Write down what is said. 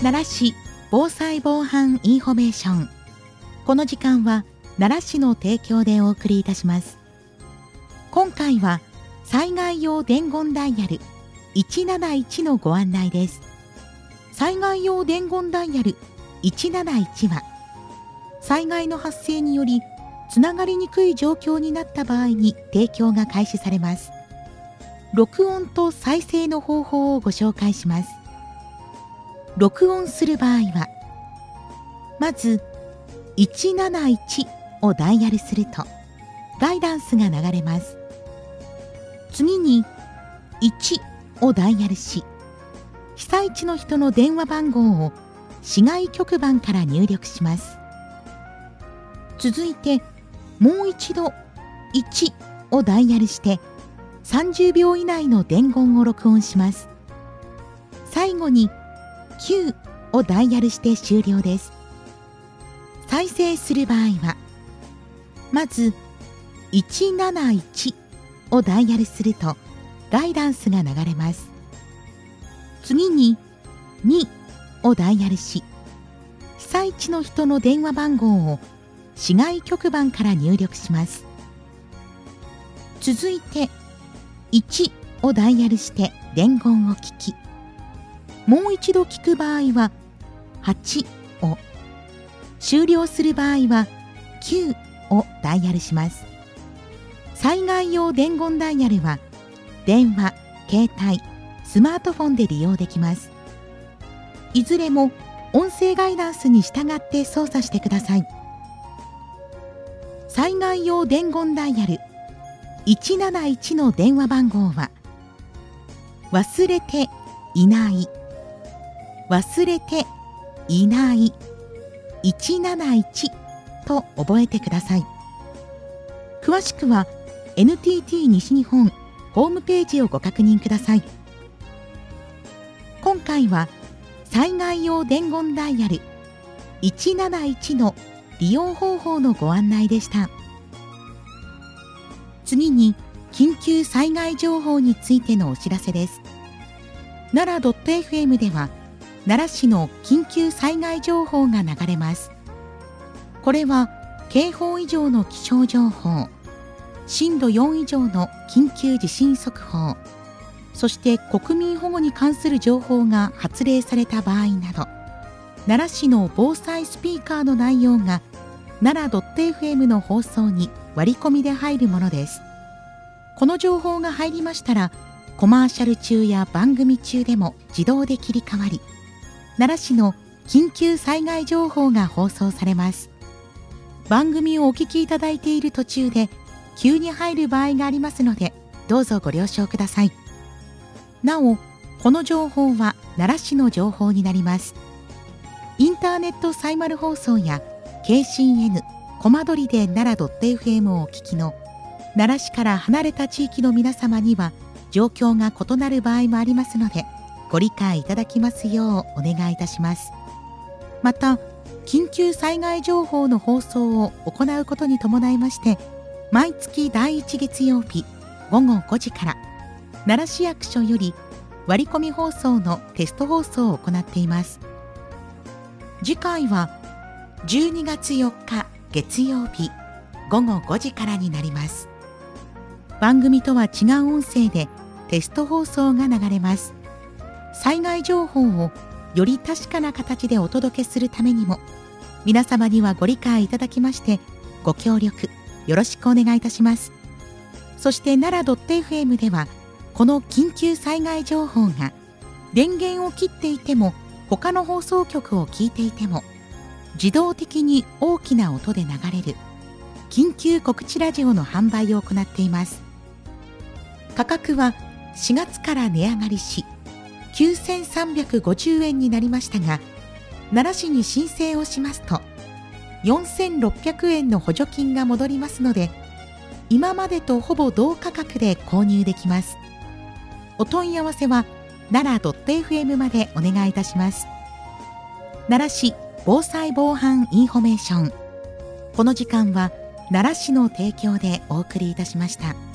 奈良市防災防犯インフォメーション。この時間は奈良市の提供でお送りいたします。今回は災害用伝言ダイヤル171のご案内です。災害用伝言ダイヤル171は、災害の発生によりつながりにくい状況になった場合に提供が開始されます。録音と再生の方法をご紹介します。録音する場合は、まず171をダイヤルするとガイダンスが流れます。次に1をダイヤルし、被災地の人の電話番号を市外局番から入力します。続いてもう一度1をダイヤルして30秒以内の伝言を録音します。最後に9をダイヤルして終了です。再生する場合は、まず171をダイヤルするとガイダンスが流れます。次に2をダイヤルし、被災地の人の電話番号を市外局番から入力します。続いて1をダイヤルして伝言を聞き、もう一度聞く場合は8を、終了する場合は9をダイヤルします。災害用伝言ダイヤルは電話、携帯、スマートフォンで利用できます。いずれも音声ガイダンスに従って操作してください。災害用伝言ダイヤル171の電話番号は、忘れていない、忘れていない171と覚えてください。詳しくは NTT 西日本ホームページをご確認ください。今回は災害用伝言ダイヤル171の利用方法のご案内でした。次に緊急災害情報についてのお知らせです。奈良 .fm では奈良市の緊急災害情報が流れます。これは警報以上の気象情報、震度4以上の緊急地震速報、そして国民保護に関する情報が発令された場合など、奈良市の防災スピーカーの内容が奈良 .fm の放送に割り込みで入るものです。この情報が入りましたら、コマーシャル中や番組中でも自動で切り替わり、奈良市の緊急災害情報が放送されます。番組をお聞きいただいている途中で急に入る場合がありますので、どうぞご了承ください。なお、この情報は奈良市の情報になります。インターネットサイマル放送や KCN、コマドリで奈良 .fm をお聞きの奈良市から離れた地域の皆様には状況が異なる場合もありますので、ご理解いただきますようお願いいたします。また、緊急災害情報の放送を行うことに伴いまして、毎月第1月曜日午後5時から奈良市役所より割り込み放送のテスト放送を行っています。次回は12月4日月曜日午後5時からになります。番組とは違う音声でテスト放送が流れます。災害情報をより確かな形でお届けするためにも、皆様にはご理解いただきましてご協力よろしくお願いいたします。そして奈良 .fm では、この緊急災害情報が電源を切っていても他の放送局を聞いていても自動的に大きな音で流れる緊急告知ラジオの販売を行っています。価格は4月から値上がりし9350円になりましたが、奈良市に申請をしますと4600円の補助金が戻りますので、今までとほぼ同価格で購入できます。お問い合わせは奈良 .fm までお願いいたします。奈良市防災防犯インフォメーション。この時間は奈良市の提供でお送りいたしました。